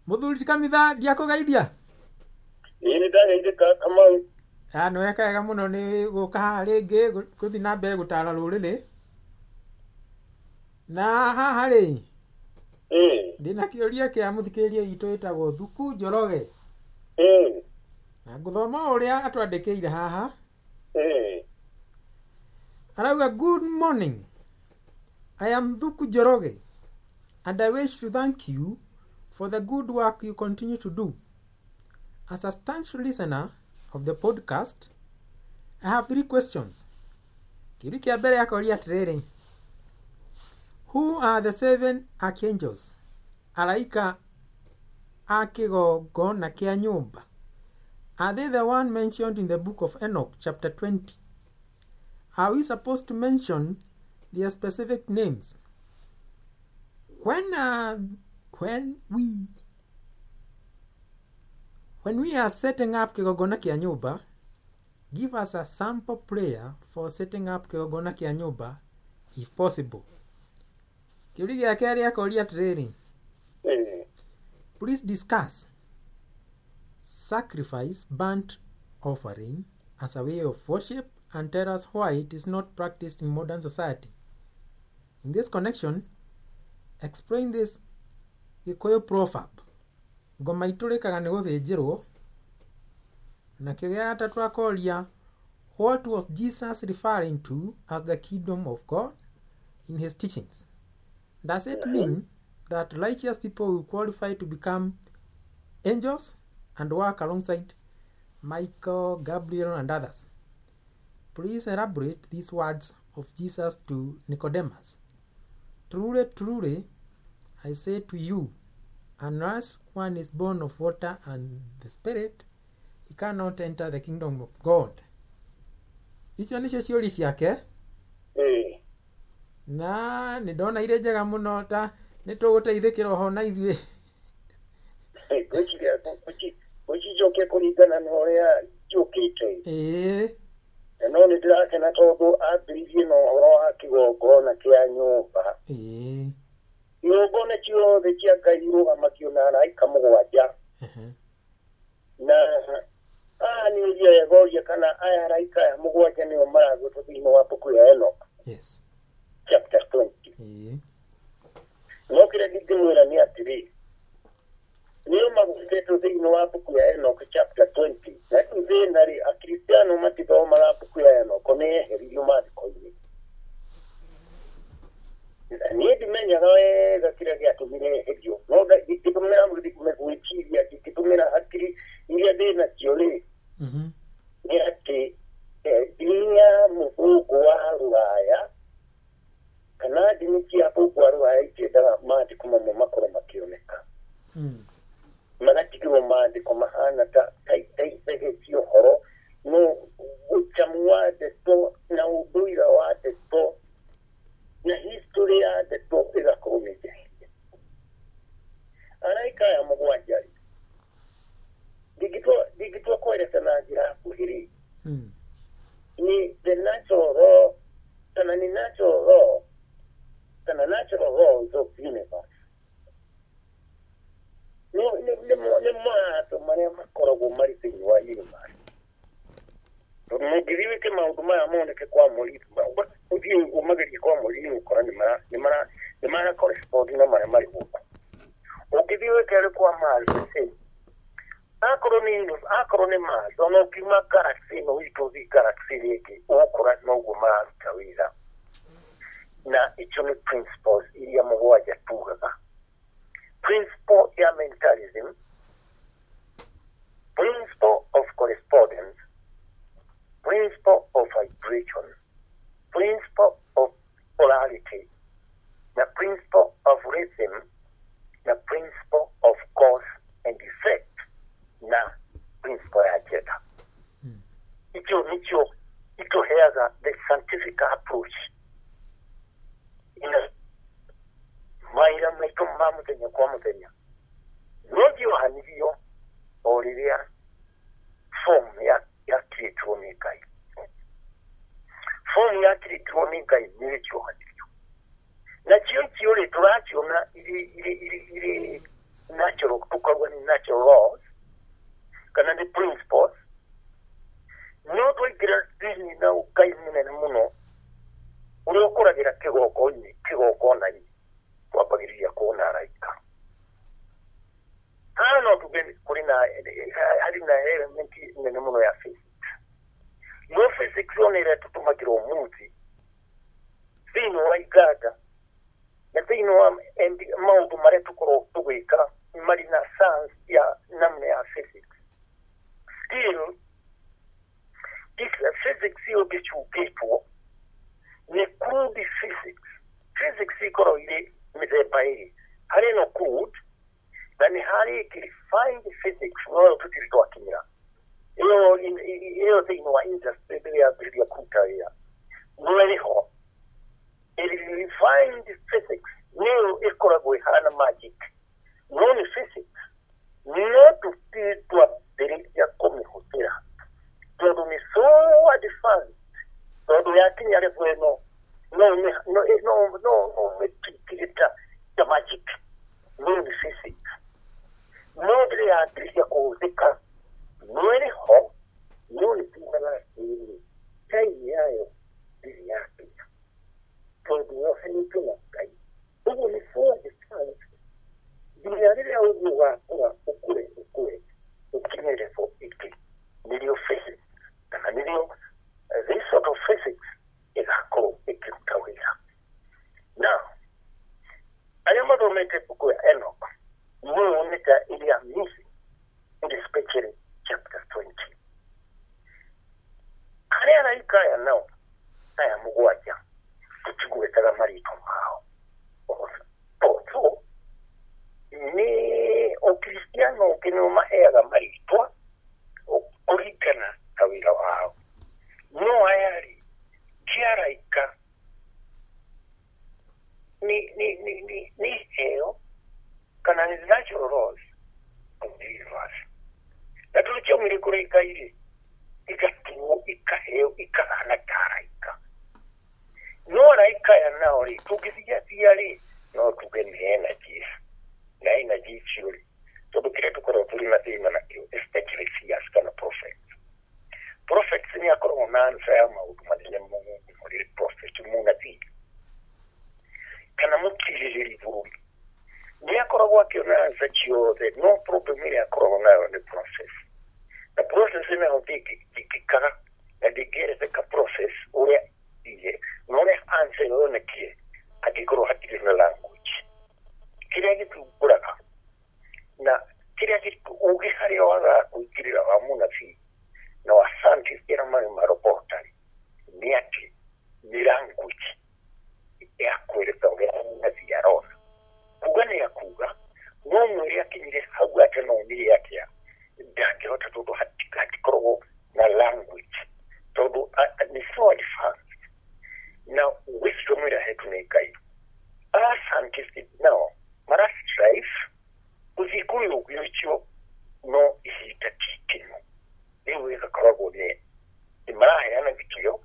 Muthuri Kamitha ndiakugeithia. Ini ndageithika Kamau. No wekega muno ni guka ringi guthi na mbere gutara ruriri. Na haha ri. Ndina kiuria kia muthikiriria itu itagwo Thuku Njoroge. Na nguthoma uria atwandikiire haha. Arauga, good morning. I am Thuku Njoroge, and I wish to thank you for the good work you continue to do. As a staunch listener of the podcast, I have 3 questions. Kiuri kia mbere yakoria atiriri. Who are the 7 archangels? Araika a kigongona kia nyumba. Are they the one mentioned in the book of Enoch, chapter 20? Are we supposed to mention their specific names? When we are setting up kigongona kia nyumba, give us a sample prayer for setting up kigongona kia nyumba, if possible. Kiuri gia keri akoria atiriri. Please discuss sacrifice burnt offering as a way of worship and tell us why it is not practiced in modern society. In this connection, explain this Gikuyu proverb. Ngoma iturikaga ni guthinjirwo. Na kiria atatu akoria, what was Jesus referring to as the kingdom of God in his teachings? Does it mean that righteous people will qualify to become angels and work alongside Michael, Gabriel, and others? Please elaborate these words of Jesus to Nicodemus. Truly, truly, I say to you, unless one is born of water and the Spirit, he cannot enter the kingdom of God. Icio nicio ciuri ciake. Na nĩ ndona ire njega mũno ta nĩ tũgũteithĩkĩra ho na ithuĩ. Gũcicokia kũringana na ũrĩa njũkĩte. No nĩ ndĩrakena tondũ ambĩrĩirie na ũhoro wa kĩgongona kĩa nyũmba. Kĩgongona ciothe cia Ngai irũgamagio na araika 7. Na nĩ ũria goria kana aya araika 7 nĩo maragwĩtwo thĩinĩ wa mbuku ya Enoch. Yes. Chapter 20. No kĩrĩa ndingĩmwĩra nĩ atĩrĩ, nĩo magwĩtĩtwo thĩinĩ wa mbuku ya Enoch chapter 20. Na thĩna rĩ, akristiano matithomaga mbuku ya Enoch nĩeheririo maandĩko-inĩ. Niĩ ndimenyaga wega kĩrĩa gĩatũmire eherio. No ndingĩtũmĩra gwĩciria, ndingĩtũmĩra hakiri iria ndĩnacio rĩ. Nĩ atĩ ndini ya mũthũngũ wa Rũraya kana ndini cia mũthũngũ wa Rũraya itiendaga maandĩko mamwe makorwo makĩoneka. Magatigĩrwo maandĩko mahana ta ithegeti ũhoro no ũcamu wa ndeto na ũndũire wa ndeto na history ya ndeto ĩgakorwo nĩ njehie. Araika aya 7 ndingĩtua kwereta na njĩra nguhĩ ni the natural law kana ni natural law kana natural laws of universe. Nĩ maatho marĩa makoragwo marĩ thĩinĩ wa universe. Tondũ mũngĩthiĩ wĩke maũndũ maya moneke kwa mũrĩtu, ũthiĩ ũmagerie kwa mũrĩtu ũkora nĩ mara correspond na marĩa marĩ gũkũ. Ũngĩthiĩ wĩke kwa Mars, akorwo nĩ Mars, ona ũkiuma galaxy ĩno witũ ũthiĩ galaxy rĩngĩ, ũgũkora noguo mararuta wĩra. Na icio nĩ principles iria 7 tugaga. Principle ya mentalism, principle of correspondence, principle of vibration, principle of polarity, na principle of rhythm, na principle of cause and effect, na principle ya jeta. Icho ituheaga the scientific approach ina maira maitũ ma mũthenya kwa mũthenya. No ndiohanirio o rĩrĩa form yakirĩtwo nĩ Ngai. Form yakirĩtwo nĩ Ngai nĩ ĩkĩohanirio. Na cio rĩ tũraciona irĩ natural tukoragwo ni natural laws kana ni principles no twaingĩra thĩinĩ na ũkai mũnene mũno ũrĩa ũkũragĩra kĩgongona-inĩ twambagĩrĩria kuona araika no tuge kũrĩ na harĩ na element nene mũno ya physics no physics ona ĩrĩa tũtũmagĩra ũmũthĩ thĩinĩ wa iganda na thĩinĩ wa maũndũ marĩa tũkorwo tũgĩka marĩ na science ya namna ya physics still this physics yũngĩcungĩtwo nĩ crude physics ikorwo irĩ mĩthemba ĩrĩ harĩ no crude na nĩ harĩ refined physics no tũtirĩ twakinyĩra ĩyo thĩinĩ wa industry rĩrĩa yambĩrĩria kũruta wĩra no ĩrĩho refined physics nĩyo ĩkoragwo ĩhana magic no nĩ physics no tũtirĩ twambĩrĩria kũmĩhũthĩra tondũ nĩ so advanced tondũ yakinya level ĩno no mĩtikire ta magic no nĩ physics no ndĩrĩ yambĩrĩria kũhũthĩka no ĩrĩho no nĩ tugaga atĩrĩrĩ time yayo ndĩrĩ yakinya tondũ yoheanĩtwo na Ngai ũguo nĩ so advanced nginya rĩrĩa ũguo ũgakũra ũkũre ũkinye level ĩngĩ nĩrĩo physics kana nĩrĩo this sort of physics ĩgakorwo ĩkĩruta wĩra now arĩa mathomete buku ya Enoch nĩyoneka ĩrĩ amazing especially chapter 20 arĩa araika aya nao aya mũgwanja tũtigwetaga marĩtwa mao tondũ nĩ ũkristiano ũngĩ nĩũmaheaga marĩtwa kũringana na wĩra wao no aya rĩ kĩaraika nĩ heo kana nĩ natural laws of the universe na tũrĩkĩaumire kũrĩ Ngai rĩ igatuo ikaheo ikahana ta araika no araika aya nao rĩ tũngĩthiathia rĩ no tuge nĩ energies na energy icio rĩ tondũ kĩrĩa tũkoragwo tũrĩ na thĩna nakĩo especially seers kana prophets nĩ akoragwo na answer ya maũndũ manene mũno mũrĩ prophet mũnabii kana mũkirĩrĩri bũrũri nĩ akoragwo akĩona answer ciothe no problem ĩrĩa akoragwo nayo nĩ process na process ĩno ndĩngĩkaga na ndĩngĩeretheka process ũrĩa ĩrĩ na ũrĩa answer yonekire angĩkorwo hatirĩ na language kĩrĩa gĩthumbũraga na kĩrĩa ũgĩ harĩa waga kũingĩrĩra wa mũnabii na wa scientist arĩa marĩ marobotari nĩ atĩ nĩ language ya kwĩrĩka ũrĩa mũnabii arona kuga nĩ akuga no mwĩrĩ akinyire hau atĩ no nĩ atĩa ndangĩhota tondũ hatikoragwo na language tondũ nĩ so advanced na wisdom ĩrĩa hetwo nĩ Ngai ara scientist nao marastrive gũthiĩ kũrĩ ũgĩ ũcio no ihinda ti ikinyu rĩu ĩgakoragwo nĩ maraheana gĩtĩo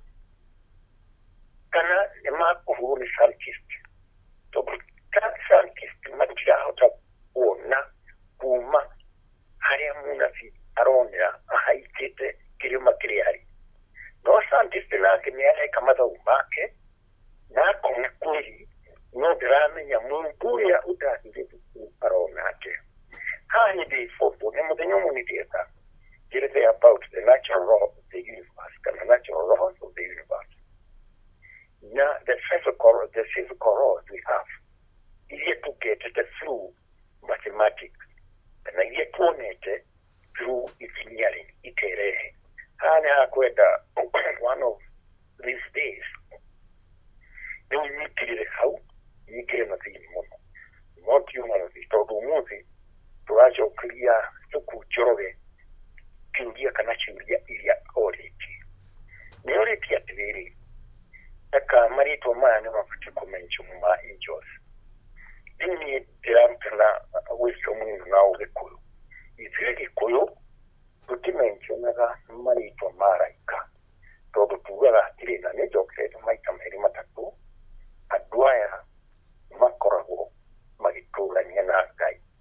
kana nĩ makũhũrwo nĩ scientist tondũ scientist matirahota kuona kuma harĩa mũnabii aronera ahaicĩte kĩrĩma kĩrĩa arĩ no scientist nake nĩ areka mathabu make na akona kwĩrĩ no ndĩramenya mũndũ ũrĩa ũtahire thukuru arona atĩa haha nĩ ndĩbotwo nĩ mũthenya ũmwe nĩ ndĩeka njĩrĩte about the natural law of the universe kana natural laws of the universe na the physical laws we have iria tũgetete through mathematics kana iria tuonete through engineering iterehe haha nĩ hakwenda one of these days rĩu nyingĩrĩre hau nyingĩre na thĩinĩ mũno no tiuma na thĩ tondũ ũmũthĩ tũracokeria thukuru Njoroge kĩũria kana ciũria iria orĩtie nĩ orĩtie atĩrĩrĩ taka marĩtwa maya nĩ mabatiĩ kũmention ma angels thĩinĩ ndĩramũkana wisdom mũno na ũgĩkũyũ ithuĩ Gĩkũyũ tũtimentionaga marĩtwa ma araika tondũ tugaga atĩrĩ na nĩ njokete maita merĩ matatũ andũ aya makoragwo magĩtũrania na Ngai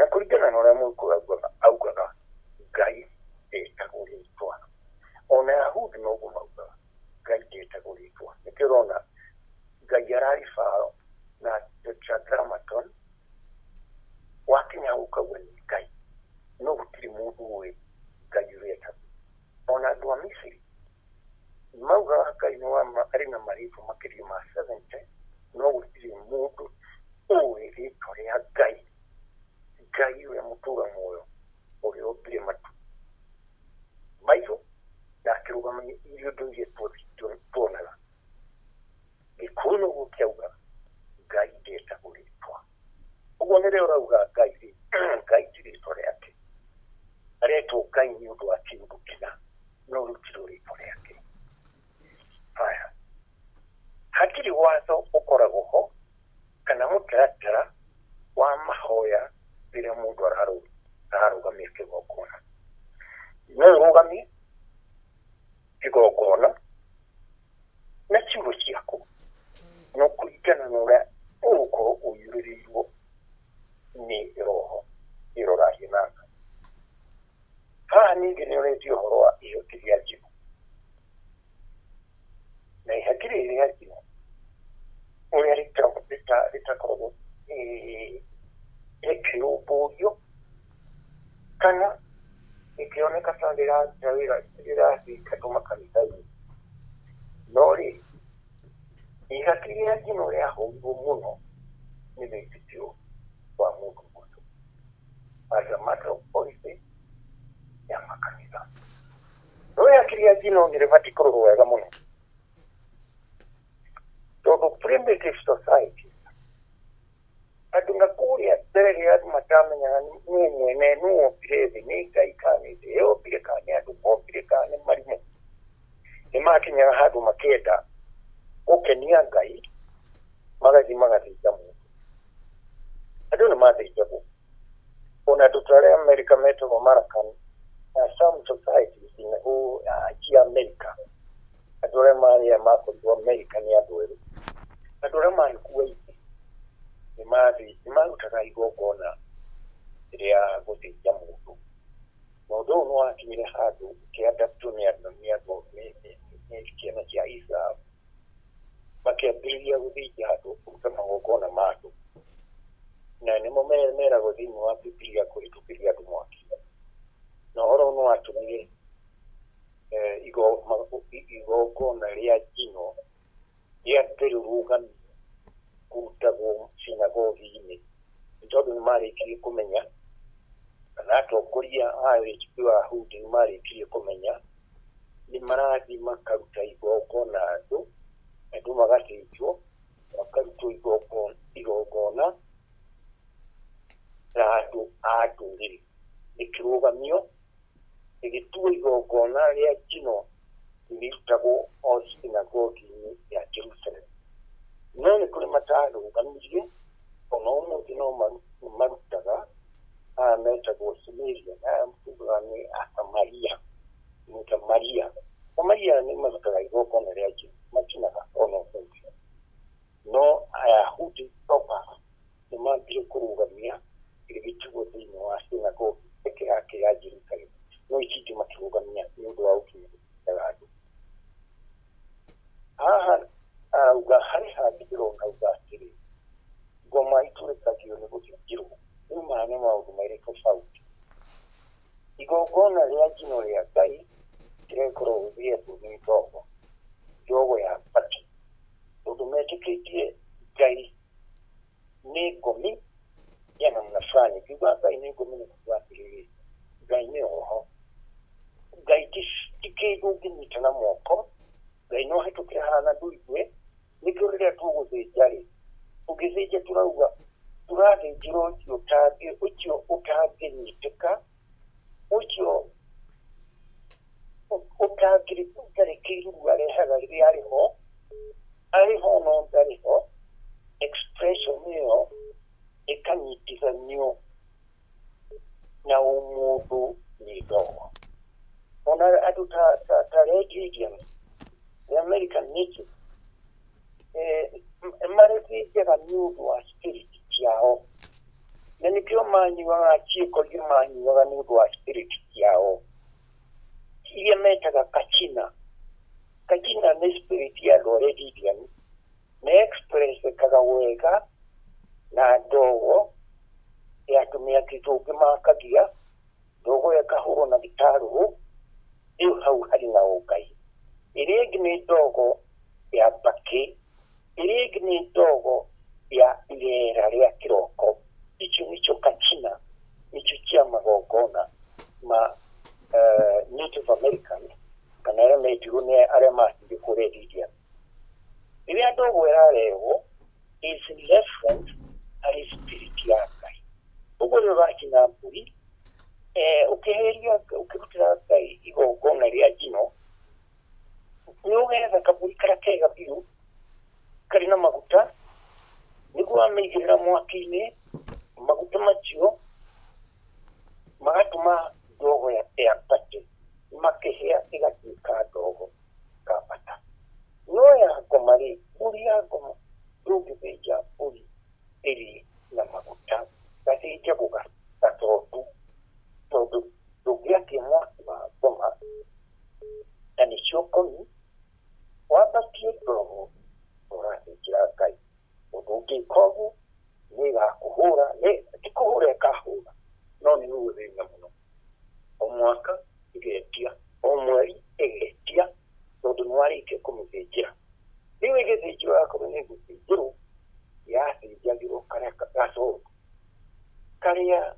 na kuringana na ũrĩa mũndũ augaga Ngai ndetagwo rĩtwa, ona Ayahudi noguo maugaga Ngai ndetagwo rĩtwa. Nĩkĩo ũrona Ngai ararĩ Faro na Tetragrammaton wakinya ukauga nĩ Ngai, no gũtirĩ mũndũ ũĩ Ngai ũrĩa etagwo. Ona andũ a Misiri maugaga Ngai arĩ na marĩtwa makĩria ma 70, no gũtirĩ mũndũ ũĩ rĩtwa rĩa Ngai, Ngai ũrĩa mũtũra muoyo ũrĩa ũmbire matu maitho na akĩrũgamia irio ndũire tuonaga. Gĩkũyũ noguo kĩauga Ngai ndetagwo rĩtwa. Ũguo nĩrĩo ũrauga Ngai Ngai ti rĩtwa rĩake, aretwo Ngai nĩ ũndũ wa kĩũndũ kĩna, no rĩu ti rĩtwa rĩake. Haya, hatirĩ watho ũkoragwo ho kana mũtaratara wa mahoya rĩrĩa mũndũ ararũgamia kĩgongona. No ũrũgamie kĩgongona na ciugo ciaku no kũringana na ũrĩa ũgũkorwo ũiyũrĩrĩirwo nĩ roho ĩroragia na Ngai. Haha ningĩ nĩ ũretio ũhoro wa ihoti rĩa njino, na ihakiri rĩa njino ũrĩa rĩtakoragwo rĩkĩrũmbũiyo kana ikioneka ta rĩrathiĩ katũ makanitha-inĩ. No rĩ, ihaki rĩa njino rĩahũrirwo mũno nĩ wĩtĩkio wa mũndũ mũndũ as a matter of policy ya makanitha. No ihaki rĩa njino nĩ rĩbatiĩ kũrorwo wega mũno, tondũ primitive society andũ na kũrĩa mbere rĩa andũ matamenyaga nĩ mwene nĩ wombire thĩ, nĩ Ngai kana nĩ thĩ yombire kana nĩ andũ mombire kana nĩ marimũ. Nĩ makinyaga handũ makĩenda gũkenia Ngai magathiĩ magathĩnja mũndũ. Andũ nĩ mathĩnjagwo. Ona andũ ta arĩa Amerika metagwo Markan, some societies cia Amerika, andũ arĩa marĩa makorirwo Amerika nĩ andũ erũ, andũ arĩa marĩ kuo nĩ marutaga igongona rĩa gũthĩnja mũndũ. Mũndũ ũyũ nĩ wakinyire handũ kĩandatũ nĩ ciana cia Islam makĩambĩrĩria gũthĩnja andũ kũruta magongona ma andũ, na nĩmo meragwo thĩinĩ wa Bibilia kũhĩtũkĩria andũ mwaki. Na ũhoro nĩ watũmire igongona rĩa njino rĩambere rũgamio kũrutagwo sinagogi-inĩ, nĩ tondũ nĩ marĩkirie kũmenya, kana atongoria a wĩtĩkio wa Ayahudi nĩ marĩkirie kũmenya nĩ marathiĩ makaruta igongona andũ magathĩnjwo, makarutwo igongona na andũ a ndũrĩrĩ, rĩkĩrũgamio rĩgĩtuo igongona rĩa njino rĩrutagwo o sinagogi-inĩ ya Jerusalem. No nĩ kũrĩ matarũgamirie, ona ũmũthĩ no marutaga metagwo Samaria, tugaga nĩ Asamaria, Mũtamaria. Samaria nĩ marutaga igongona rĩa njino, makinaga ona ũmũthĩ. No Ayahudi proper nĩ mambire kũrũgamia rĩgĩtuo thĩinĩ wa sinagogi peke yake ya Jerusalem, no ici makĩrũgamia nĩ ũndũ wa ũkinyĩria andũ. Haha arauga harĩ hangĩ ndĩrona auga atĩrĩ, ngoma itũrĩkagio nĩ gũthĩnjĩrwo. Rĩu maya nĩ maũndũ merĩ tofauti. Igongona rĩa njino rĩa Ngai rĩkoragwo rĩetwo nĩ ndogo ya mbaki, tondũ metĩkĩtie Ngai nĩ ngomi ya namna fulani. Kiuga Ngai nĩ ngomi nĩ kuuga atĩrĩrĩ, Ngai nĩ oho. Ngai ti kĩndũ ũngĩnyita na moko. Ngai no hĩtũkĩre hana ndũigwe. Nĩkĩo rĩrĩa tũgũthĩnja-rĩ, ũgĩthĩnja tũrauga tũrathĩnjĩrwo ũcio ũtangĩnyitĩka, ũcio ũtangĩrĩkĩirwo arehaga rĩrĩa arĩho no ndarĩho. Expression ĩyo ĩkanyitithanio na ũmũndũ nĩ ndogo. Ona andũ ta Red Indian, the American native, marĩthĩnjaga nĩ ũndũ wa spirit ciao, na nikio manyi wa chiko manyi wa ni wa spirit yao ile metaga kachina ne spirit ya already dian ne express kagaweka na dogo ya tumia kitu kama kagia dogo ya kahuro na gitaru iyo hau hari na ugai iregni dogo ya baki iregni dogo ya ilera ya kiroko icho kachina icho kia magogona ma Native American kana ya metirune arema ndikure didia ile dogo ya leo is in reference ali spirit yake ubole bakina puri ukeheria ukirutira kai igogona ria jino niugeza kaburi karakega biru karina maguta niguo ameigira mwakini maguta macio magatuma dogo ya pate makehea igatika dogo kapata no ya komari buri ya komo dogo beja buri eri na maguta kasi chakuga tatodu todo dogia kemo boma ani chokomi wapatie dogo ora ikiakai odogi kogu ni ga kuhura ne tikuhure kahura no ni uwe na muno omwaka igetia omweri igetia todo nwari ke kumuzejira niwe gezejira ko ne guzejiro ya sejagiro karaka kaso kariya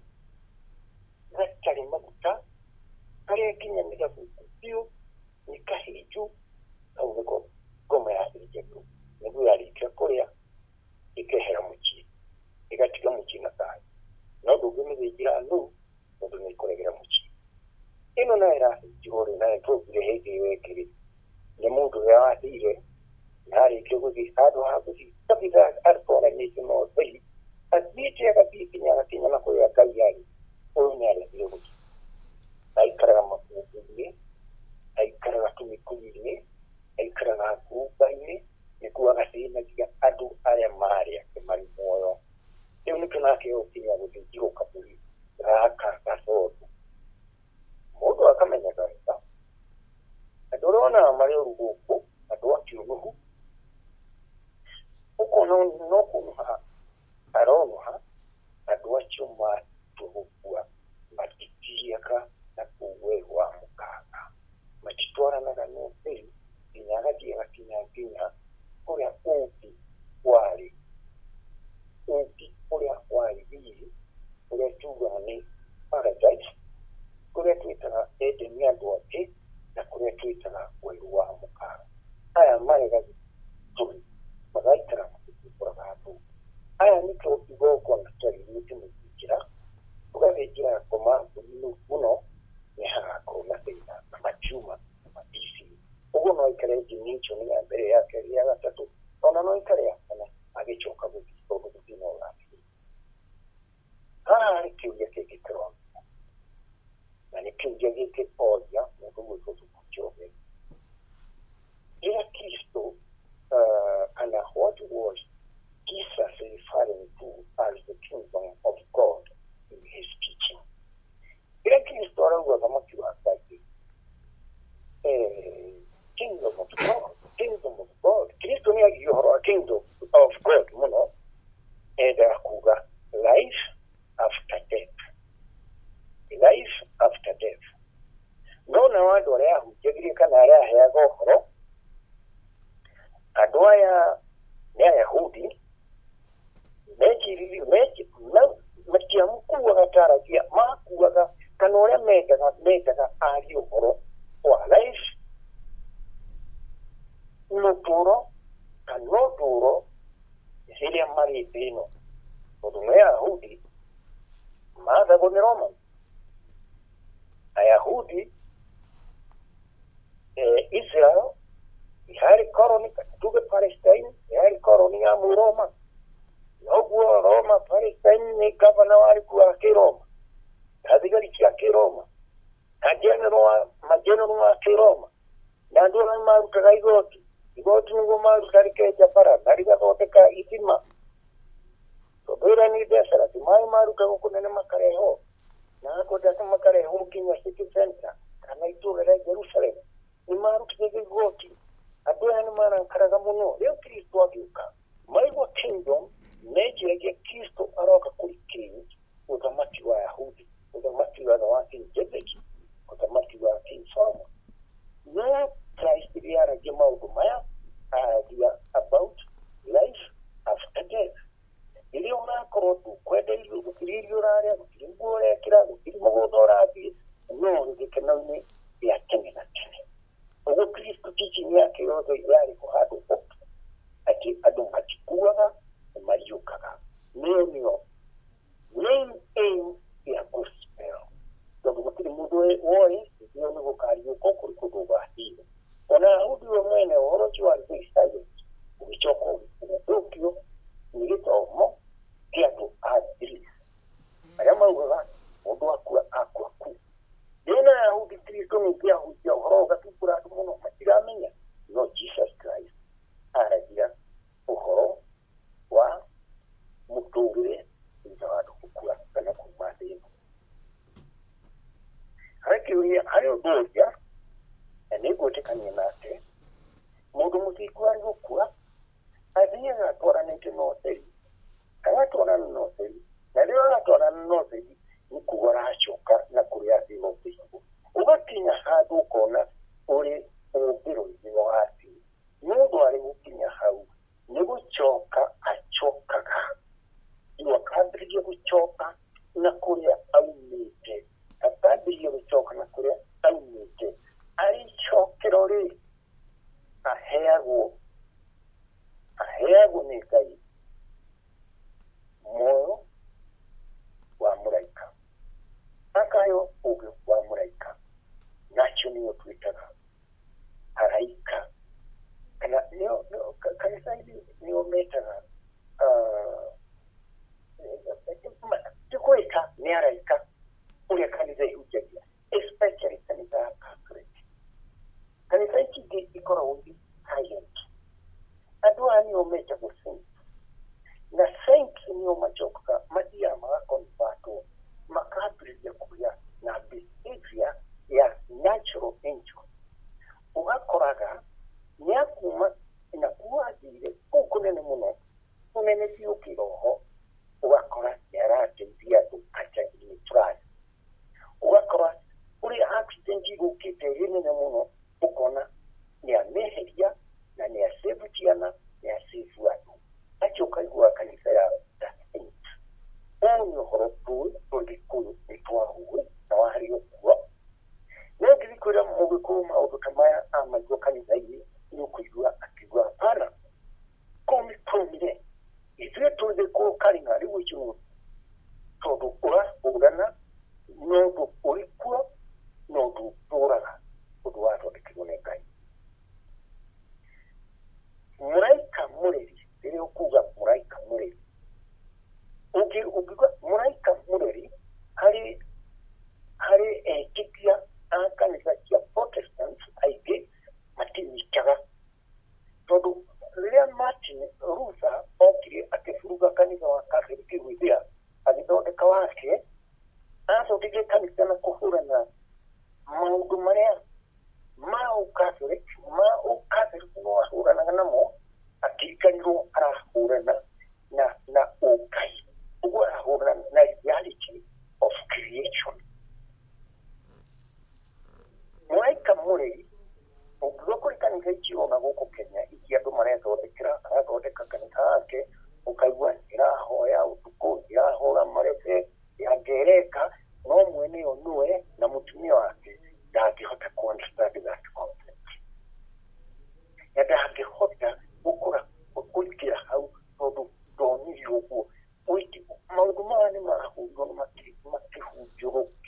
nakari maguta kariya kinyamira kupiyo nikahiju au neko goma ya sejagiro nibu yali kekoya ikehera muki igatiga muki nakai no dugumizejira no todo nikoregera muki ino naira jihore na tobire hege wekiri ne mundu ya adire nari keguzi ado haguzi tabida arpona nisimo sei asbiti ya kapi na kinya ko ya kayari onya le biyo ai karaga makubuye ai karaga tumikuye ai karaga kubaye ne kuwa na kiga adu ale maria ke mari moyo e unikana ke okinya go jiro kapuli raka kaso modo akamenya kaita adorona mari urugo adwa kiruhu uko no kunha aronha adwa chuma tuhukua matitiaka na kuwewa mukaka matitwara na kanope inyagati ya kinya kuria upi wali hii kuria tuga ni paradise kuria tuitara edeni adote na kuria tuitara wewa mukaka aya marega tuli magaitara mukuru aya niko igoko na tari niti mukira ugabejira koma uno ni hako na tena machuma mabisi ugono ikareji nicho ni mbere yake ya gatatu ona no ikarea kana agichoka bukiko bukino rafi kiuja keke kron na ni kiuja keke oja mungu kuchoke ila Kristo and what was Jesus referring to as the kingdom of God in his teaching. Ila Kristo was a motivator kingdom of God. Kristo ni a kingdom of God, muno. Kuga life after death. Life after death. No na wadu rea hujegirika na rea hea gohoro. Adwaya ya Yahudi mechi matia mkuu wa tarajia makuwa kanore mega ali horo wa life noturo kanoturo zile mari bino odume Yahudi madha bone Roma Yahudi Israel ihari koroni katuge Palestine ihari koroni ya Roma Noguo Roma Palestine ni gavana wari kuwa Roma hadigari kia Roma majenero wa Roma na ndio maru kagaigoti igoti ngo maru karike japara nariga koteka itima to bera ni desara ti mai maru ka ko nene makareho na ko data makareho kinya city center kana itu era Jerusalem ni maru kige goti adoya ni mara karaga muno leo Kristo abyuka mai wa kingdom nature ya Kristo aroka kuri king utamati wa Yahudi utamati wa watu jebeki utamati wa king Solomon na Christ biara jema udumaya idea about life after death ili una korotu kwede ilu ukiriyo rare ukiringore kira ukirimogodora ati no ndikenani ya tena ugo Kristo teaching yake yote yali kuhadu opu ati adumachikuwa mayukaga neo main aim ya gospel so gukiri mudwe woi ndio ni gukariyo kokuri kuduba hiyo ona udi wemene orochi wa silent ubichoko ubukyo nilito mo kiatu adris ayama uga odo akura akwaku dena udi Kristo ni pia ujia horoga tukura muno matiramenya no Jesus Christ arajia uhoro wa mutungire nzawadu kukura kana kumade hakiri ayo doja nego tekanye nate mudu mutikwa ngokura abiya gatora nete no sei kana tora no sei na leo gatora no sei ni kugora achoka na kuria digo piso ubatinya hadu kona uri ubiro digo ati mudu ari ukinya hau nego choka achoka iwa kadri kuchoka na kuria aumite kadri kuchoka na kuria aumite ari chokirori aheago ni kai moyo wa muraika akayo uge wa muraika nacho niyo twitaga araika kana niyo kanisa hili niyo metaga tukoika ni araika ule kanisa hujagia especially kanisa Catholic kanisa hiki ikora ubi silent adua niyo meta kusingi na saints niyo machoka madia konfato makabri ya kuya na behavior ya natural angel ugakoraga nyakuma inakuwa dire ukunene muno unene sio kiroho ugakora yarate pia tukacha ni trust ugakora uri accident gukite rinene muno ukona ni ameheria na ni asevutiana ni asifuatu acho kaigwa kanisa ya saint onyo horotu tondikulu itwa huwe na wahari yokuwa negi kura mubikuma ubukamaya amajo kanisa hii yokujua akigwa para komi promire ifye tuze ko kalinga ari wichunu todo ora ugana no orikuwa no tora udwato dikibonekai muraika mureri ere okuga muraika mureri ugiga muraika mureri hari kipia kanisa ya Protestant aige matini chaga todo Lea Martin Rusa okiri akifuruga kanisa wa Katoliki huidia alidote kawake aso dige kanisa na kuhura na maudu marea mau Catholic no ahura na namo akikaniro ahura na ukai uwa ahura na reality of creation mwaika murei ukugokuri kanisa ichiwo na goko Kenya ikiado marezo dekira agote kanisa ake ukaigwa irahoya utuko irahola marese yagereka no mwene onue na mutumia wake ndagihota ku understand that concept ndagihota ukura ukurikira hau todo doni yogo uiti maudumani mahujuru makihujuru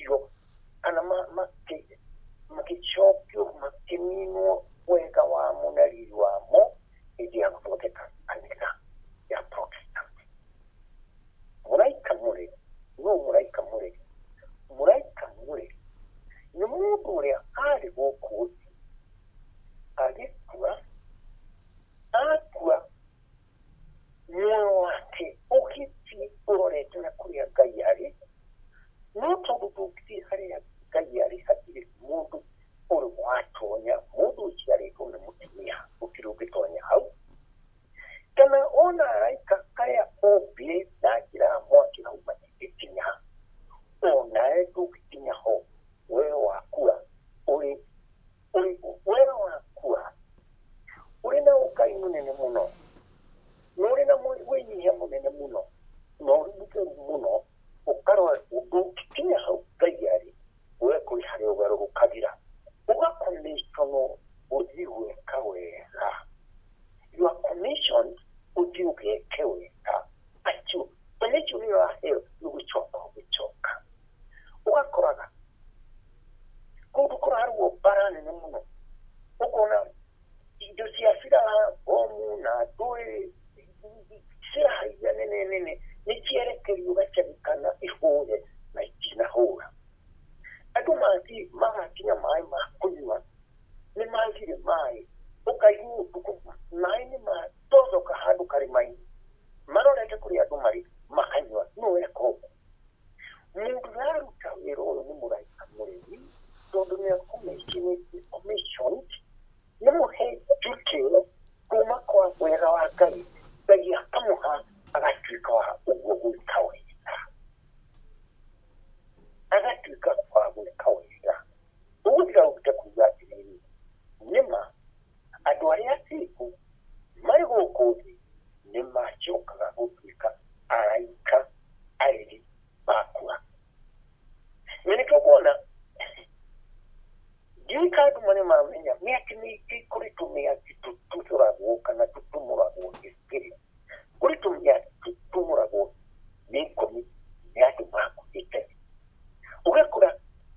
ni cierekeri ugacabikana ihure na itinahura andu magakinya maĩ ma kũnyua nĩ magire maĩ ũkaigua maĩ nĩ matothoka handũ karĩma-inĩ marorete kũrĩ andũ marĩ makanyua no weka ũguo mũndũ ũraruta wĩra ũyũ nĩ mũraika mũremi tondũ nĩ commissioned nĩ mũhe detail kuma kwa wega wa Ngai Ngai akamũha agatuĩka wa ũguo gwĩka wega agatuĩka wa gwĩka wega ũguo ndĩrauta kuuga atĩrĩrĩ nĩma andũ arĩa atiku marĩ gũkũ thĩ nĩ macokaga gũtuĩka araika aĩri bakura nĩkĩo kuona ndiũĩ andũ marĩa maramenya mĩaki mĩingĩ kũrĩ tũmĩaki tũtũragwo kana tũtumũragwo gĩkĩrĩ kũrĩ tũmĩaki tũtumũragwo nĩ ikũmi nĩ andũ makũĩte ũgakora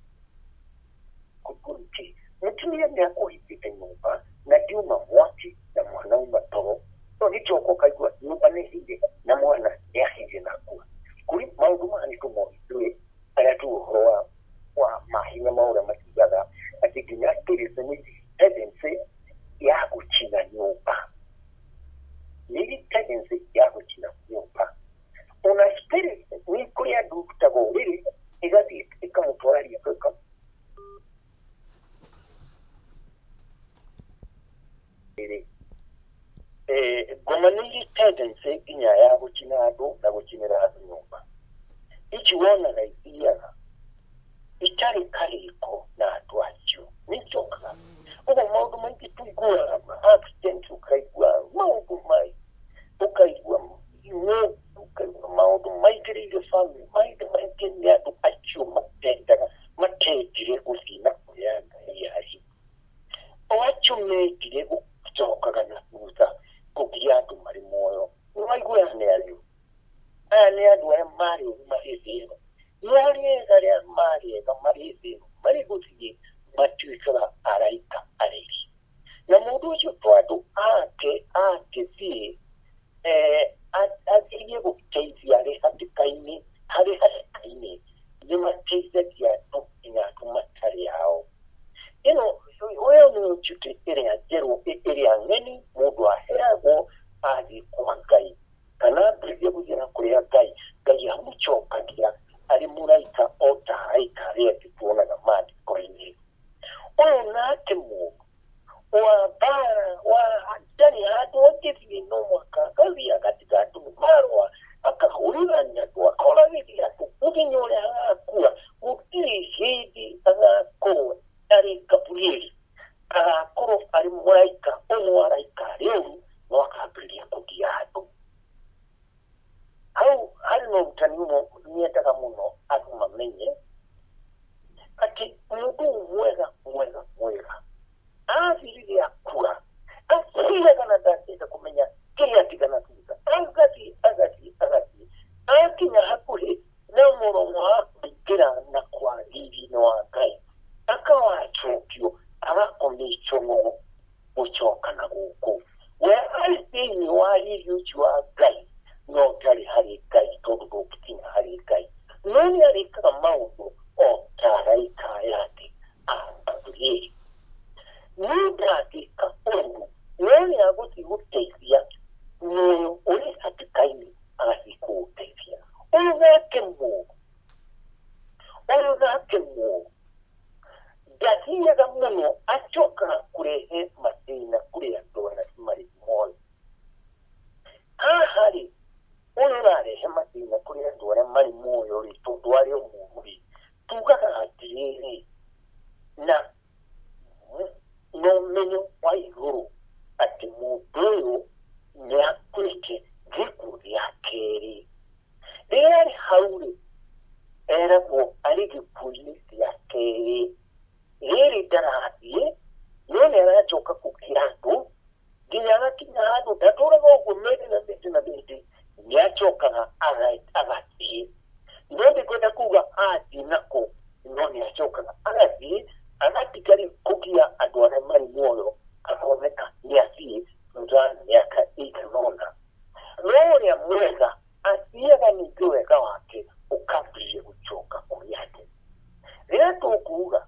mũtumia nĩ akũhingĩte nyũmba na ndiuma mwaki na mwana uma toro no nĩkĩo ũkaigua nyũmba nĩ hingĩ na mwana nĩ ahingĩ nakua kũrĩ maũndũ maya nĩ tũmoĩ arĩa tu ũhoro wa mahinya maũrĩa matigaga atĩ nginya spirits nĩ tendency ya gũcina nyũmba nĩ tendency ya gũcina nyũmba ona spirit nĩ kũrĩ andũ rutagwo ũrĩrĩ ĩgathiĩ ĩkamũtwara riko ngoma nĩ tendency nginya ya gũcina andũ na gũcinĩra andũ nyũmba ici wonaga ithiaga itarĩ karĩko na andũ acio nĩicokaga ũguo maũndũ maingĩ tũiguaga accident ũkaigua maũndũ maingĩ ũkaigua maũndũ maingĩrĩire family maingĩ nĩ andũ acio matendire gũthiĩ na kũrĩa Ngai arĩ o acio mendire gũcokaga na thutha kũgia andũ marĩ muoyo nĩwaigua nĩ arĩo aya nĩ andũ arĩa marĩ marĩ thĩ ĩno arĩa marĩega marĩ thĩ ĩno marĩ gũthiĩ matuĩkaga araika arĩri na mũndũ ũcio tondũ angĩthiĩ athiĩ gũteithia arĩ hatĩka-inĩ nĩ mateithagia andũ nginya andũ matarĩ ao ĩno ũyũ nĩ njutĩ ĩrĩa njerũ ĩrĩa ng'eni mũndũ aheagwo athiĩ kwa Ngai kana ambĩrĩrie gũthiĩ na kũrĩa Ngai amũcokagia arĩ mũraika o ta araika arĩa tuonaga maandĩko-inĩ ũyũ nake mũndũ wa mbara ndarĩ handũ angĩthiĩ no mũhaka agathiĩ agatiga andũ marũa akahũrĩrania andũ akoragĩria andũ mũthenya ũrĩa agakua gũtirĩ hĩndĩ agakorwo arĩ Gabrieli agakorwo arĩ mũraika ũmwe araika rĩu no akambĩrĩria kũgia andũ hau harĩ na ũrutani ũmwe nyendaga mũno andũ mamenye atĩ mũndũ mwega athirire akura atigana ndangĩenda kũmenya kĩrĩa atigana thutha agathiĩ akinya hakuhĩ na mũromo wa kũingĩra na kwa riri-inĩ wa Ngai akawacokio agakomĩco gũcoka na gũkũ we arĩ thĩinĩ wa riri ũcio wa Ngai no ndarĩ harĩ Ngai tondũ ndũngĩkinya harĩ Ngai no nĩ arĩkaga maũndũ o ta araika yake Gabrieli nĩ ndangĩka ũndũ no nĩ agũthiĩ gũteithia muoyo ũrĩ hatĩka-inĩ agathiĩ kũũteithia ũyũ nake mũũ ndathiaga mũno acokaga kũrehe mathĩna kũrĩ andũ arĩa marĩ muoyo haha-rĩ ũyũ ũrarehe mathĩna kũrĩ andũ arĩa marĩ muoyo-rĩ tondũ arĩ o mũũru-rĩ tugaga atĩrĩrĩ na ũmenyo wa igũrũ atĩ mũndũ ũyũ nĩ akuĩte gĩkuũ gĩa kerĩ rĩrĩa arĩ hau-rĩ eragwo arĩ gĩkuũ-inĩ gĩa kerĩ rĩrĩ ndarathiĩ no nĩ aracoka kũgira andũ nginya agakinya handũ ndatũraga ũguo mĩndĩ na mĩndĩ nĩ acokaga agathiĩ no ndĩkwenda kuga athiĩ nako no nĩ acokaga agathiĩ agatiga kũgia andũ arĩa marĩ muoyo akaboneka nĩ athiĩ thutha wa mĩaka ĩigana ũna no ũrĩa mwega kuga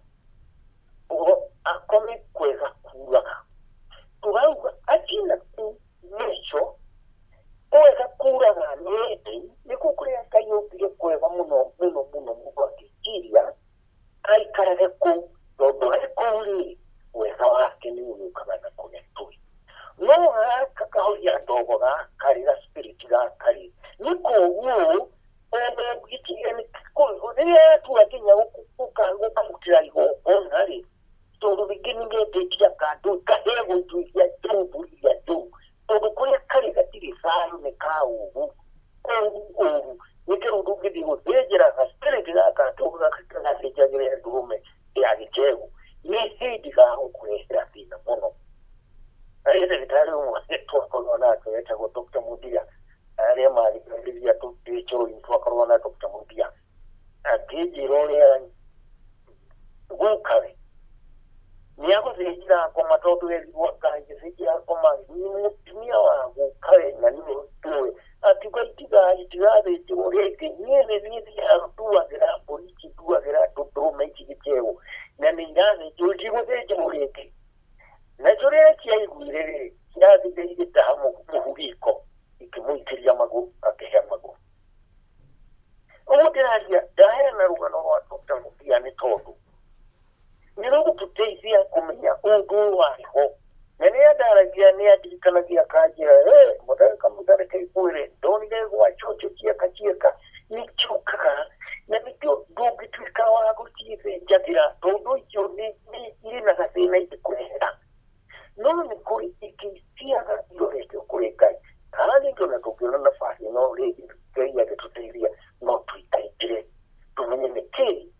akome kwega kuraga turauga akina ku mecho kwega kuraga nete nikukuria kayopire kwega muno mugakiria aikarage ku tondu ekuri wega wake ni ukabana kunetui no akakahoria ndogo karira spirit kari niko uo gitiye ni ko ria tuakinya gukamutira igo onari tondu beginning ya kadu kahego tuya tumbu ya tu tondu kuria kari gatiri sayo ne kawo nikero dugidi gutejera ka spirit kadu kakajagire dume ya gitego ni hidi ga ukwera thina muno aire vitari umweto korona kweta go Dr. Mudia are mali ndivya tu ticho intwa korona Dr. Mudia akiji role gukare niako zikira kwa matoto ya wakanje zikira kwa mtumia wa gukare na niyo tuwe atikwa itigaze tioreke niene nizi ya tuwa gira polisi tuwa gira tutro mechi kitego na ningaze tujigo tioreke na chore kia igwirere ya zide tahamu muhuriko ikimuitiria magu akeha magu omutiraria dahe na rugano wa Dr. Mudia ni tondu nirugu tuteithia kumenya undu wariho nene adaragia ni adirikanagia kajira mudarika mudarika ikwire ndonire gwa chocho chieka nichuka na bityo dugitwika wa gutize jatira tondu ikyo ni na gasina itikwera no ni kuri ikisia yoreke kurekai kandi ndo natokana na fasi no rege ya tuteithia no tuikaitire tumenye neki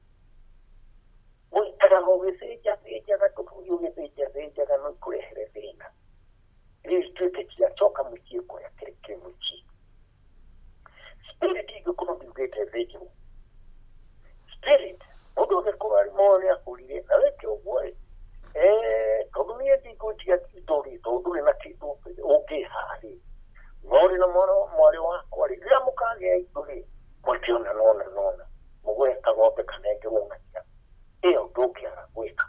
witara hogeseja no kurehere thina rituke kia choka mukieko ya kireke muki spirit igukuno bigete vejo spirit odo de kuari mone akulire na weke ogwe todumie dikutia kitori todure na kitu oge hari mori na mori wako aligira mukage aituri mutiona nona mugwe kagope kanenge wonga eo doke aragweka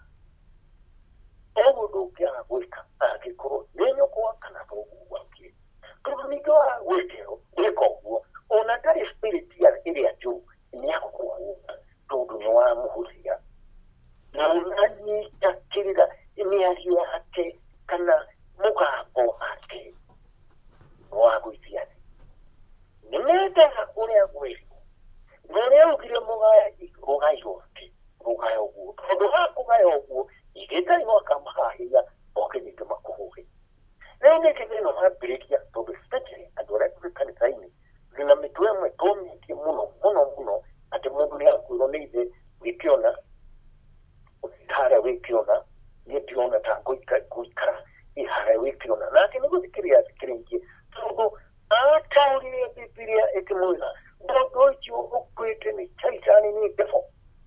agikoro nenyo kwa kana togu wake turumigo agwekero weko ona tari spirit ya ile ya juu ni yako kwa todu ni wa muhuria na unani takirira ni aliyo hake kana mugapo hake wagwitiani nimeta hakune agweko nore ugire mugaya yoke mugayo guo todu hakugayo guo igeta ino akamahia okegite makuhuhi nene kizeno habirikia todu specie adora kukanitaini zina mitwemwe tomi ki muno ate mundu ya kuloneize wikiona utara wikiona yepiona tango kuikara ihara wikiona lakini kuzikiria zikiringi todu atauri bibilia ekimuza bodo icho okwete ni chaitani ni defo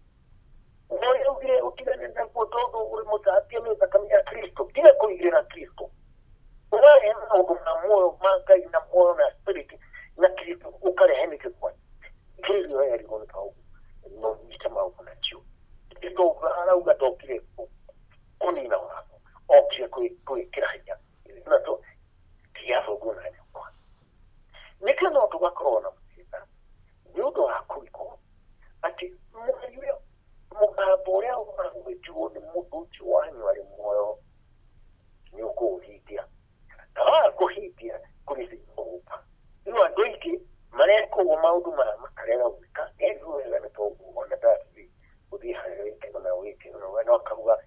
Ndio ugire ukigana na potodo uri mutapia meza kamia Kristo kila kuingira na Kristo wewe na moyo manga ina moyo na spirit na Kristo ukare henike kwa kile wewe alikuwa kwa no nitama ukuna chiu ito ana ugatokire kuni na wako okye kuikiranya na to kiafo guna ni kwa nikano to bakrona msita yudo hakuiko ati mukayuyo mukaborea uwejuo ni muduchi wanyu wali moyo nyuko uhitia kuhitia kulisi upa iwa doiki maneko umaudu makarela wika ezuwe na tobu wanatasi udi haeweke na wiki wana wakaruwa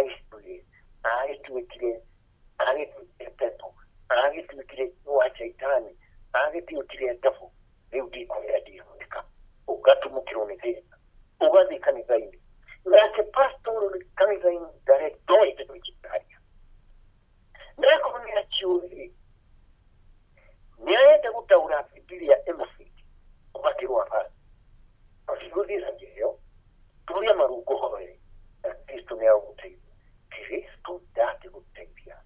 aituwekile aituwekepeto aituwekile wachaitani aituwekile tafu leudi kwa yadi wika ugatumukiro nizina ugazi kanizaini nake pastor kanizaini dare doi teto ichitaria nako ni achiuri niaenda kutaura Biblia emafiti ubatirwa pale asigudiza jeyo tulia marugo hoye Kristo ni autei Kristo dati kutembea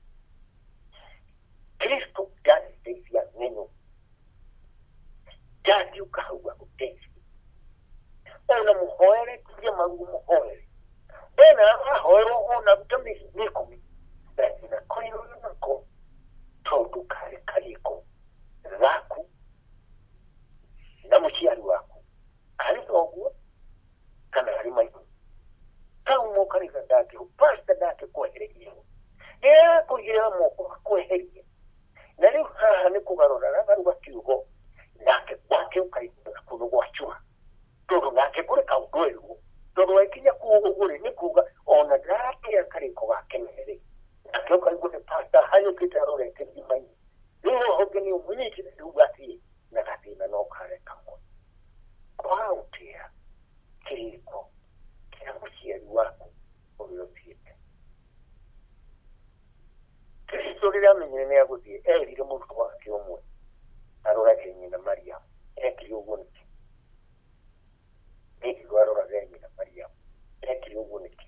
Kristo dati kutembea neno dati ukahuwa kutembea ona muhoere tulia marugo muhoere na hoero ona butami nikumi na koyo nako todo kare kariko zaku na mukiari wako ari ogwo kana ari mai tawo kare dake upasta dake ko hereje ko yamo ko hereje nari ha ne kugarora na rwakiugo nake kwake ukaikuza kuno gwachura todo nake kure kaudwelu todo ekinya kuugure ni kuga ona dake ya kariko bakenere nake ukaikuza pasta hayo kitarore kidimai leo hogeni umwiki dugati na katina no kare kamo kwa utia kiriko kinamusiari wako uliopita Kristo liramenyene yaguthie erire muntu wake umwe arora kenyina Maria ekiri uguniki arora kenyina Maria ekiri uguniki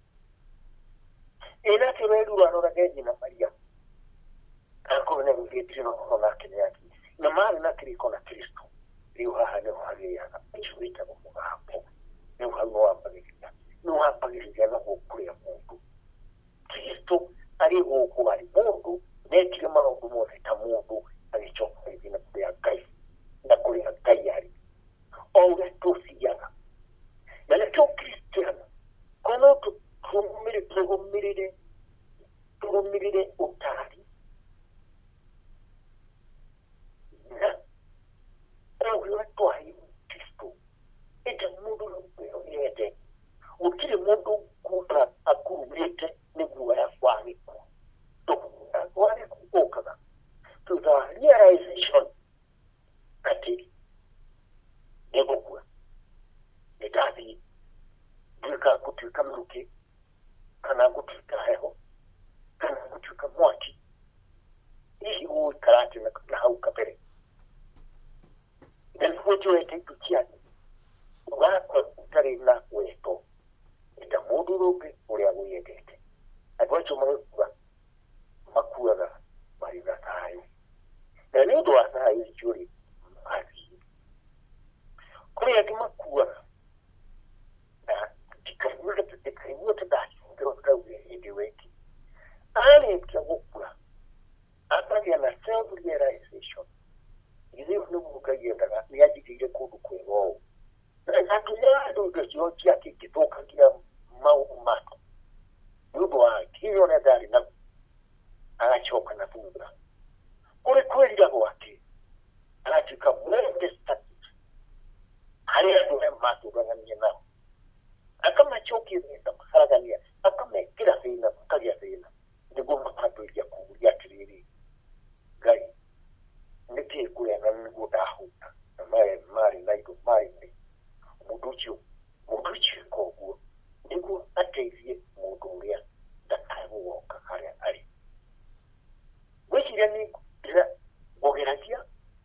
ina keberu arora kenyina Maria akone ngitiro ona kenyaki na mali na kiriko na Kristo liwa hane wale yana chuita mugapo ni hano wapagirira no wapagirira no kuya muntu Kristo ari okubali muntu nekire marongo mose tamuntu alichoka ibina kuya kai na kuya kai ari owe tusiana na cyo Kristiano kono tu tugumirire utari na ewe twai Kristo ete mundu yete ukiri mundu kuta akurumete ni guya kwani wale kuokaga to the realization ati negokua netathi duka kutuka mruke kana kutuka heho kana kutuka mwaki hii huo karate na hauka pere then kujo etetu chiani wako utari na weto ita muduruke ulia uyedete adwacho mwa makuaga mariga tayo na nido asayo juri mali kwa kimakuaga na tikaimuta dasi ndio kawe idiweki ale kyagukura atari na self realization ile nubuka yenda ni ajikije kudu kwero na kila ndo sio chake kitoka kia mau mato nubo akiyo na dari na anachoka na funga kule kweli yako wake anachika mwende status hali ya ndio matu kwa nyina akama choki ndio kusaragania akama kila sina kaja sina ndio mpato ya kuja kiriri gai niki kule na nguo dahu na mari naiko mari muduchi ko ndio ataizie muduria dakawo kakare ali wechirani dira bogeratia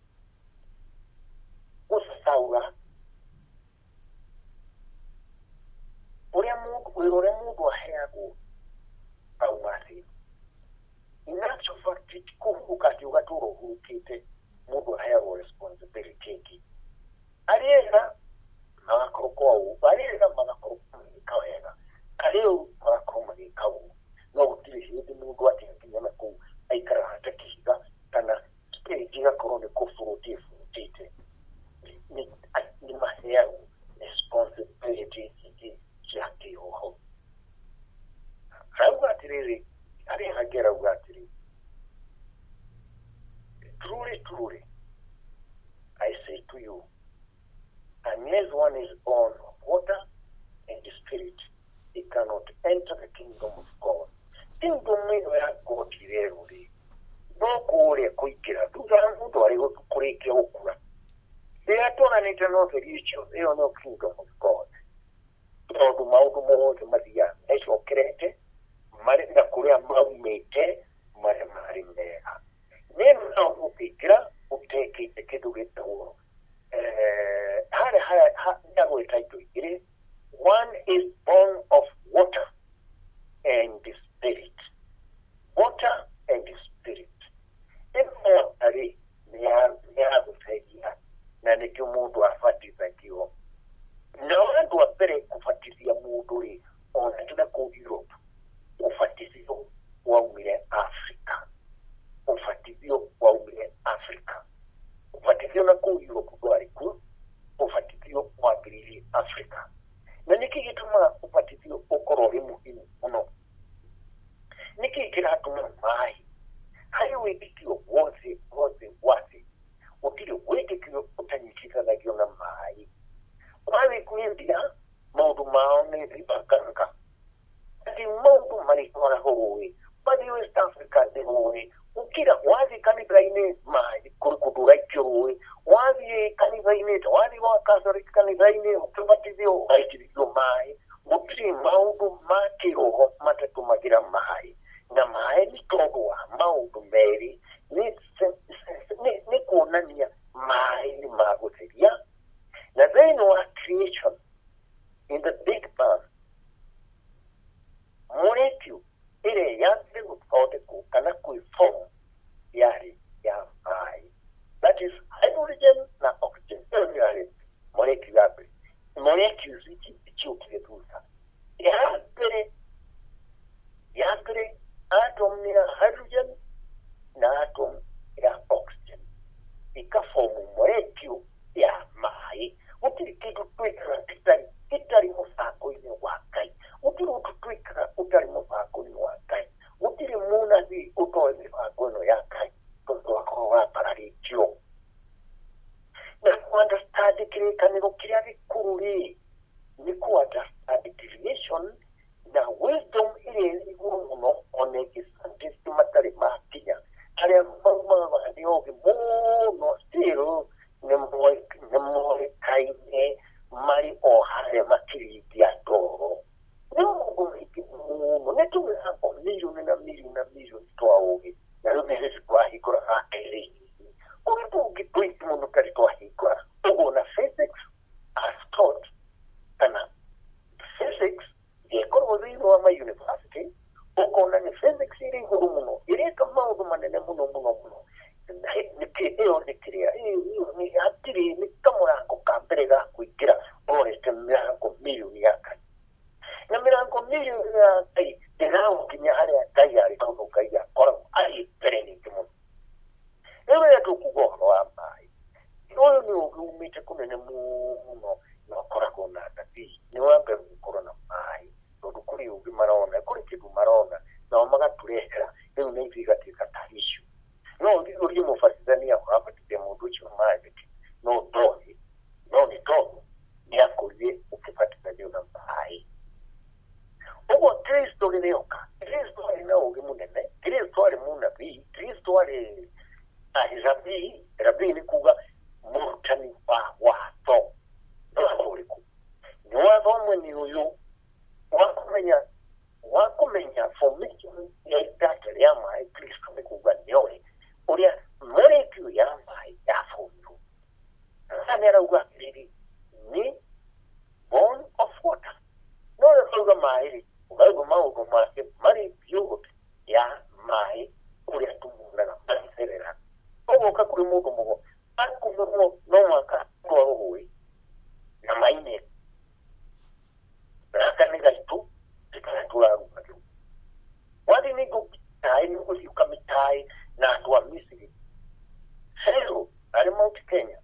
usaura ore mundu aheago au masi inacho fakti kuhukati ugaturo hukite mundu aheago responsibility aliera magakoroko aliera magakoroko kawega aleo magakoroko kawu no gutire hindi mundu ati kinyama ku aikara hatakiga kana stage ya korone kufurutifu tite ni maheo responsibility yake ho raugatiri ari hagera ugatiri truly I say to you, unless one is born of water and the spirit, he cannot enter the kingdom of God. Kingdom ya God ireruri no kure kuikira tuza muntu ari kureke okura they are tona nita no richo they are no kingdom of God todo maudu mozo madia eso krete mari na kuria maumete mari mera neno na ukikira uteke tekedu geto yago itaito igire one is born of water and the spirit water and the spirit emo ari ya kusaidia na nikyo mundu afatiza kiyo na wandu wapere kufatizia mundu ri ona tuna kwendia maundu mao ni ribakanka ati maundu marikora howe bali West Africa de howe ukira wazi kanithaini mai kurukudura ikyowe wazi kanithaini wazi wa Catholic kanithaini ukibatithio aitithio mai mutiri maundu makiroho matatumagira mai na mai ni tondu wa maundu meri ni kuonania mai ni magutheria na then our creation in the big bang molecule ile yake kutoka kana kuiform yari ya mai that is hydrogen na oxygen yari molecule yake molecules ichiukiretusa yake atom ya hydrogen na atom ya oxygen ikaformu molecule ya mai utiri kitu twikara kitari musako ini wakai utiri ututwikara utari musako ini wakai utiri muna zi utoe mifako ino yakai kondo wako wapararichio na kuandastadi kire kaniro kiria vikururi ni kuandastadi deviation na wisdom ile iguru muno oneki scientist matari makinya aria mama adiogi muno still nemoi kaine mari ohare makiri dia doro no netume hapo milioni toa ogi na lumezi kwa hikora akeli ukitu tweet muno karitoa hikora ugo na physics as taught kana physics yekoro waziro wa university uko na physics ili hurumuno ile kama ugo manene muno ni kideo ni kiria ni atiri ni kamurango kamberega kuikira oreste mirango milioni yaka na mirango milioni ya ai denao kinya hali ya tayari kwa kaya kora ai pereni kimu ewe ya tukugo wa mai oyo ni umite kunene muno no kora kona tati ni wape corona mai ndo kuri ugi marona kuri kitu marona na omaga turehera ewe ni figatika tahishu no uri mu fasizania hapa temo duchi mai no doi no ni to ni akolie ukipatika ndio na mai obo Kristo leo ugi munene Kristo ali munabii Kristo ali rabi ni kuga murtani wato ndoliko ni wazo ni uyu wakumenya formation ya data ya mai Kristo ni kuga nyoe uria molecule ya mai ya fomu sanera uga ni born of water no uga mai uga maugo mase mari pure ya mai uria tumuna na serera ogo kakuri mugo akumo no maka to hoyi na maine rakani gaitu tikatula ruka wadi ni go tai ni go ukamitai na tua Misri hero ali Mount Kenya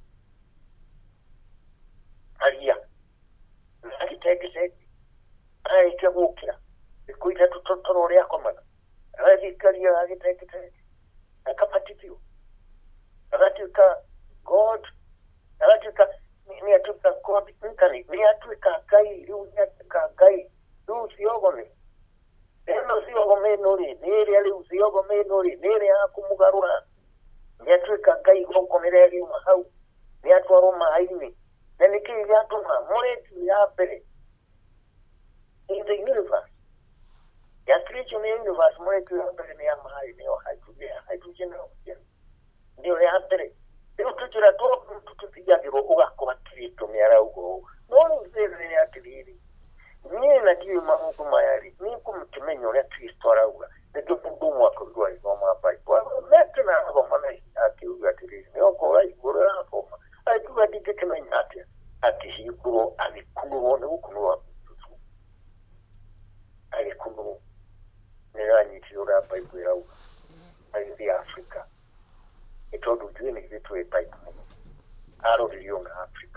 alia akiteke ai kabukira ikuita tutotoro yako mana ali kalia akiteke akapatipio akatika God akatika ni atuka God nkani ni atuka kai liunyaka kai lusiogone eno siogome nori nere ali usiogome nori nere akumugarura ni atuka kai gokomere ali mahau ni atwaro maini nani kile yatuma moletu ya pere in the universe ya creation in the universe moletu ya pere ni ya mahali ni hydrogen ndio ya pere ndio tuchira to tutupiga biro ugakora Kristo myaraugo no zere ya kidiri ni na kiyo mahuko mayari ni kumkimenyo ya Kristo arauga ndio kudumu akogwa hizo mapa kwa mete na hapo mana akiuga kidiri ni oko rai gora hapo aikiwa dikemenya ate akihikuro alikuro ne ukuno alikuro nirani tiora paipu yarauga ai Africa itodo jini vitu epaipu aro liyonga Africa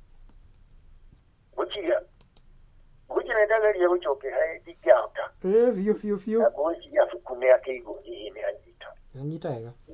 Wujina dalari ya uchoke hai dikiauta vio na kuhichi ya fukumea keigo hii ni anjita ega